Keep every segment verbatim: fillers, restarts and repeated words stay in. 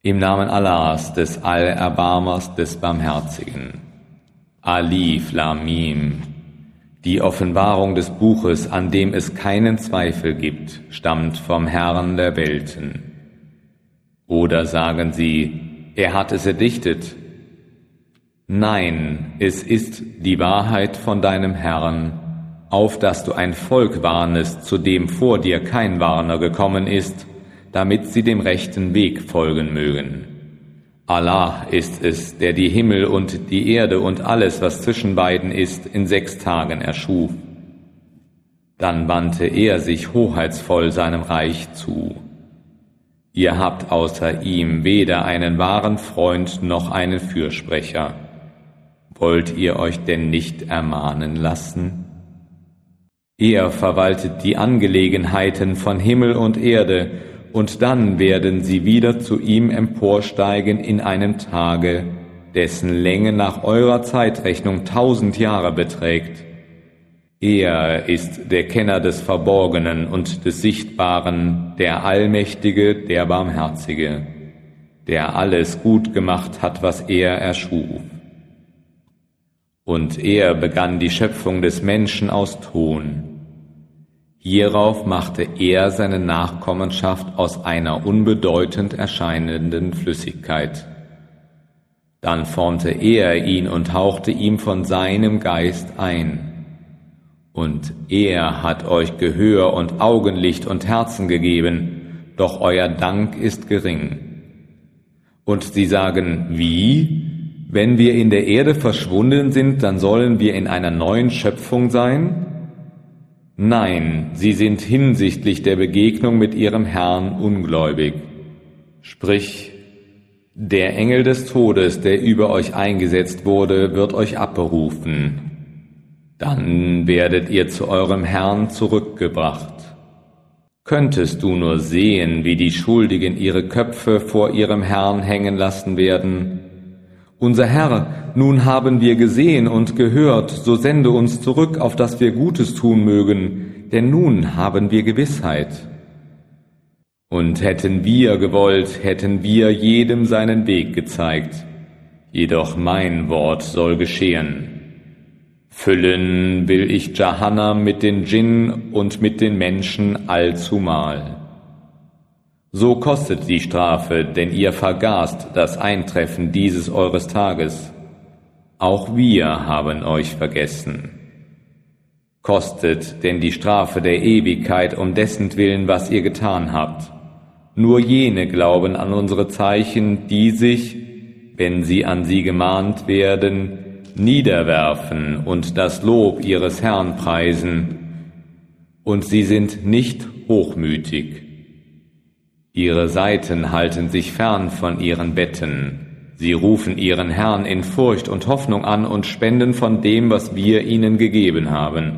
Im Namen Allahs, des Allerbarmers, des Barmherzigen. Alif Lam Mim. Die Offenbarung des Buches, an dem es keinen Zweifel gibt, stammt vom Herrn der Welten. Oder sagen sie, er hat es erdichtet. Nein, es ist die Wahrheit von deinem Herrn, auf dass du ein Volk warnest, zu dem vor dir kein Warner gekommen ist, damit sie dem rechten Weg folgen mögen. Allah ist es, der die Himmel und die Erde und alles, was zwischen beiden ist, in sechs Tagen erschuf. Dann wandte er sich hoheitsvoll seinem Reich zu. Ihr habt außer ihm weder einen wahren Freund noch einen Fürsprecher. Wollt ihr euch denn nicht ermahnen lassen? Er verwaltet die Angelegenheiten von Himmel und Erde, und dann werden sie wieder zu ihm emporsteigen in einem Tage, dessen Länge nach eurer Zeitrechnung tausend Jahre beträgt. Er ist der Kenner des Verborgenen und des Sichtbaren, der Allmächtige, der Barmherzige, der alles gut gemacht hat, was er erschuf. Und er begann die Schöpfung des Menschen aus Ton. Hierauf machte er seine Nachkommenschaft aus einer unbedeutend erscheinenden Flüssigkeit. Dann formte er ihn und hauchte ihm von seinem Geist ein. Und er hat euch Gehör und Augenlicht und Herzen gegeben, doch euer Dank ist gering. Und sie sagen, wie? Wenn wir in der Erde verschwunden sind, dann sollen wir in einer neuen Schöpfung sein? Nein, sie sind hinsichtlich der Begegnung mit ihrem Herrn ungläubig. Sprich, der Engel des Todes, der über euch eingesetzt wurde, wird euch abberufen. Dann werdet ihr zu eurem Herrn zurückgebracht. Könntest du nur sehen, wie die Schuldigen ihre Köpfe vor ihrem Herrn hängen lassen werden? Unser Herr, nun haben wir gesehen und gehört, so sende uns zurück, auf dass wir Gutes tun mögen, denn nun haben wir Gewissheit. Und hätten wir gewollt, hätten wir jedem seinen Weg gezeigt, jedoch mein Wort soll geschehen. Füllen will ich Jahannam mit den Djinn und mit den Menschen allzumal. So kostet die Strafe, denn ihr vergaßt das Eintreffen dieses eures Tages. Auch wir haben euch vergessen. Kostet denn die Strafe der Ewigkeit um dessen Willen, was ihr getan habt. Nur jene glauben an unsere Zeichen, die sich, wenn sie an sie gemahnt werden, niederwerfen und das Lob ihres Herrn preisen. Und sie sind nicht hochmütig. Ihre Seiten halten sich fern von ihren Betten. Sie rufen ihren Herrn in Furcht und Hoffnung an und spenden von dem, was wir ihnen gegeben haben.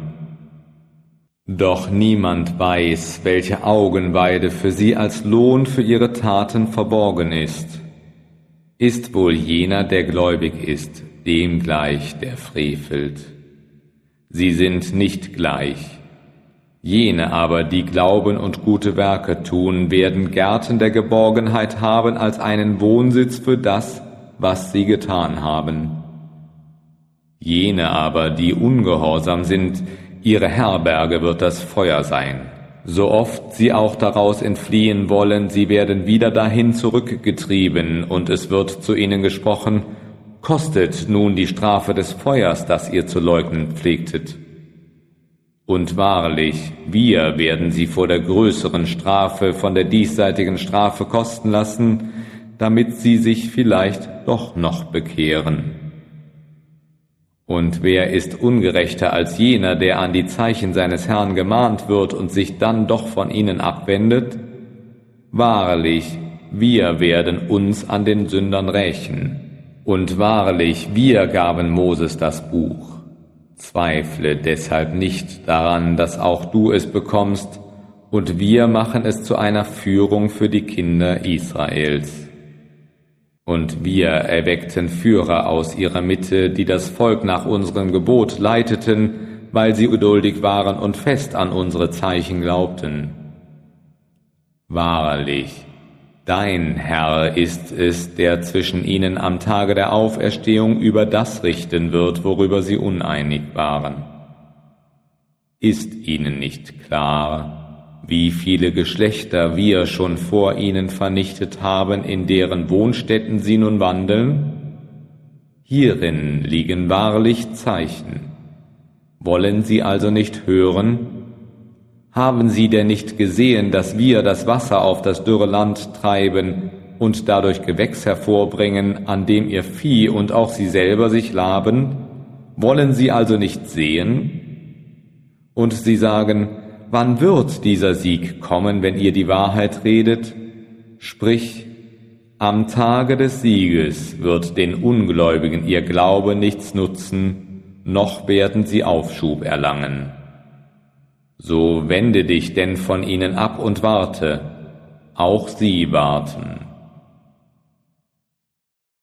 Doch niemand weiß, welche Augenweide für sie als Lohn für ihre Taten verborgen ist. Ist wohl jener, der gläubig ist, dem gleich, der frevelt. Sie sind nicht gleich. Jene aber, die glauben und gute Werke tun, werden Gärten der Geborgenheit haben als einen Wohnsitz für das, was sie getan haben. Jene aber, die ungehorsam sind, ihre Herberge wird das Feuer sein. So oft sie auch daraus entfliehen wollen, sie werden wieder dahin zurückgetrieben, und es wird zu ihnen gesprochen, kostet nun die Strafe des Feuers, das ihr zu leugnen pflegtet. Und wahrlich, wir werden sie vor der größeren Strafe von der diesseitigen Strafe kosten lassen, damit sie sich vielleicht doch noch bekehren. Und wer ist ungerechter als jener, der an die Zeichen seines Herrn gemahnt wird und sich dann doch von ihnen abwendet? Wahrlich, wir werden uns an den Sündern rächen. Und wahrlich, wir gaben Moses das Buch. Zweifle deshalb nicht daran, dass auch du es bekommst, und wir machen es zu einer Führung für die Kinder Israels. Und wir erweckten Führer aus ihrer Mitte, die das Volk nach unserem Gebot leiteten, weil sie geduldig waren und fest an unsere Zeichen glaubten. Wahrlich, Dein Herr ist es, der zwischen ihnen am Tage der Auferstehung über das richten wird, worüber sie uneinig waren. Ist ihnen nicht klar, wie viele Geschlechter wir schon vor ihnen vernichtet haben, in deren Wohnstätten sie nun wandeln? Hierin liegen wahrlich Zeichen. Wollen sie also nicht hören? Haben sie denn nicht gesehen, dass wir das Wasser auf das dürre Land treiben und dadurch Gewächs hervorbringen, an dem ihr Vieh und auch sie selber sich laben? Wollen sie also nicht sehen? Und sie sagen, wann wird dieser Sieg kommen, wenn ihr die Wahrheit redet? Sprich, am Tage des Sieges wird den Ungläubigen ihr Glaube nichts nutzen, noch werden sie Aufschub erlangen. So wende dich denn von ihnen ab und warte, auch sie warten.